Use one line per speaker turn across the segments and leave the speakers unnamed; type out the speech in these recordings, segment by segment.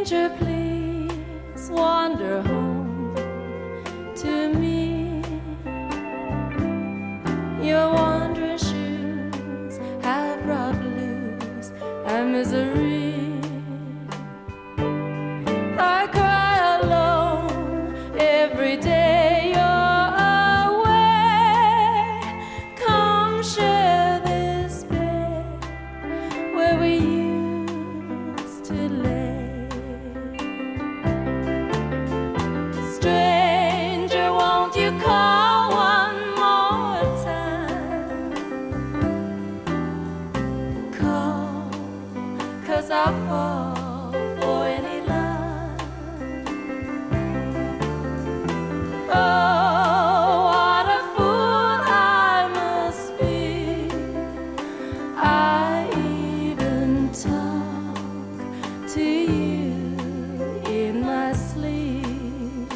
Stranger, please wander home to me. Your wandering shoes have brought blues and misery. I cry alone every day you're away. Come share this bed where we used to lay. Stranger, won't you call one more time? Call, 'cause I'll fall for any line. Oh, what a fool I must be. I even talk to you in my sleep.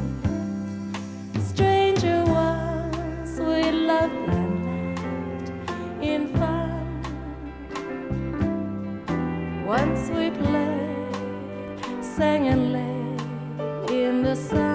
Stranger, once we loved and laughed in fun. Once we played, sang and lay in the sun.